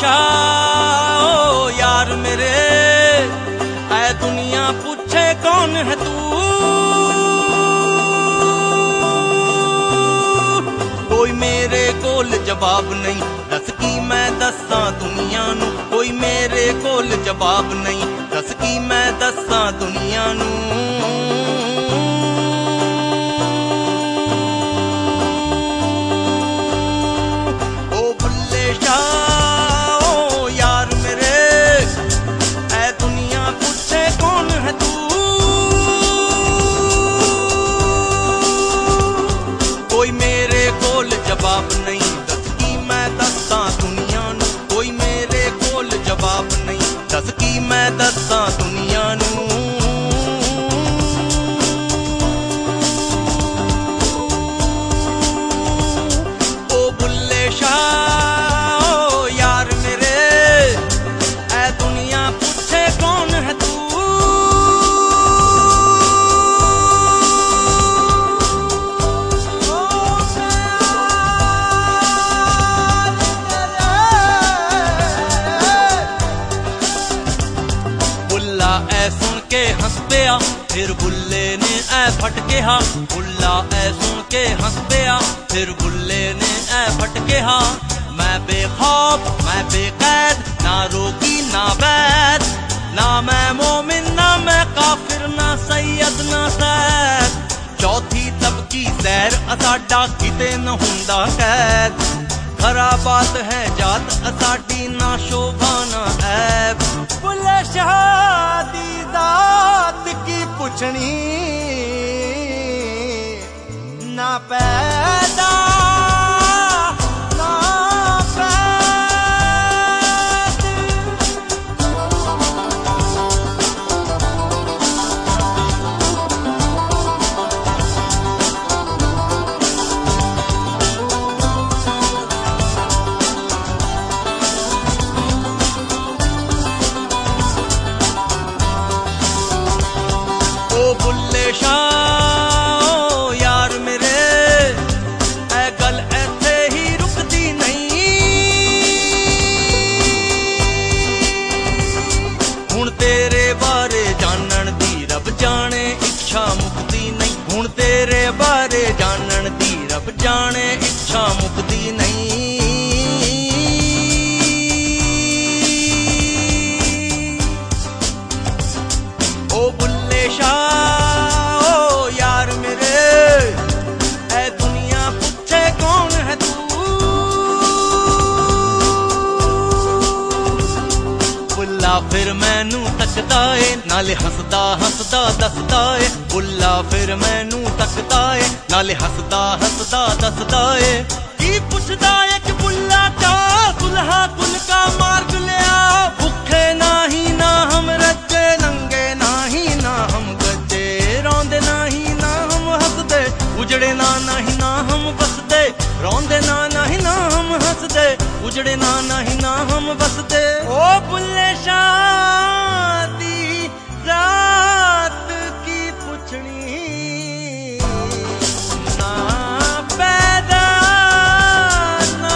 शाह ओ यार मेरे, ऐ दुनिया पूछे कौन है तू। कोई मेरे कोल जवाब नहीं, दस की मैं दसा दुनिया नू। कोई मेरे कोल जवाब नहीं, दस की मैं दसा दुनिया नू। ओ बुल्ले शाह ओ यार मेरे, ऐ दुनिया पूछे कौन है तू। कोई मेरे कोल जवाब नहीं, दस की मैं दसा दुनिया नू। कोई मेरे कोल जवाब नहीं, दस की मैं दसा दुनिया नू। ओ बुल्ले शाह ओ यार मेरे, ऐ दुनिया पूछे कौन है तू। बुल्ला ऐ सुन के हंस पिया, फिर बुल्ले ने ऐ फट कहा। बुल्ला ऐ सुन के हंस पिया, फिर बुल्ले ने ऐ फट कहा। मैं बेखौफ मैं बेकैद, ना रोगी ना बैद, ना मैं मोमिन ना मैं काफिर, ना सैयद ना सैद। चौथी तबकी सैर असाडा किते न हुंदा कैद। खरा बात है जात असाडी, ना शोभा ना ऐब। बुल्ले शाह दी जात की पुछनी, ना पैदा ना पैद। ओ बुल्ले शाह ओ यार मेरे, ऐ गल ऐथे ही रुकदी नहीं। हुण तेरे बारे जानन दी रब जाने इच्छा मुकदी नहीं। हुण तेरे बारे जानन दी रब जाने इच्छा मुकदी नहीं। ओ बुल्ले शाह ओ यार मेरे, ऐ दुनिया पूछे कौन है तू। बुल्ला फिर मैनू तकदा ए, नाले हसदा हसदा दसदा ए। बुल्ला फिर मैनू तकदा ए, नाले हसदा हसदा दसदा ए। की पुछदा ए कि बुल्ला चा दुल्हा कुल का मार्ग लिया। भुखे नाही ना हम रजे, नंगे नाही ना हम गजे, रौंदे नाही ना हम हसदे, उजड़े ना नाही ना हम बसदे। रौंदे ना नाही ना हम हसदे, उजड़े ना नाही ना हम बसदे। ओ बुल्ले शाह दी जात की पुछनी, ना पैदा ना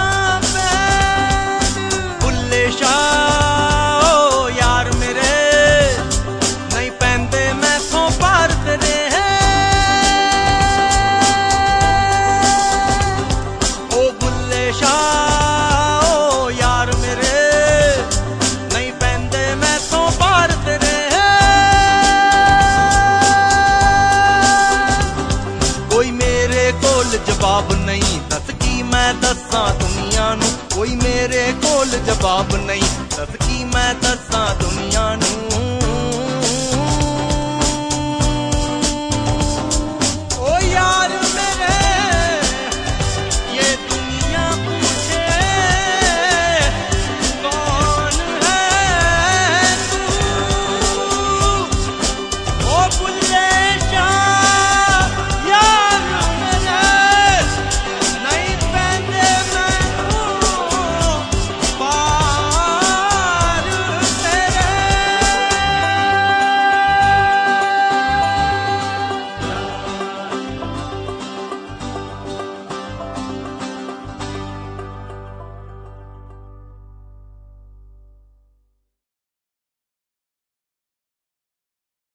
पैद। बुल्ले शाह ओ यार मेरे, नहीं पैंदे मैथों पार तेरे हैं। ओ बुल्ले शाह ओ यार मेरे, नहीं पैंदे मैथों पार तेरे हैं। कोई मेरे कोल जवाब नहीं, दस की मैं दसा दुनिया नू। कोई मेरे कोल जवाब नहीं, दस की मैं दसा दुनिया नू।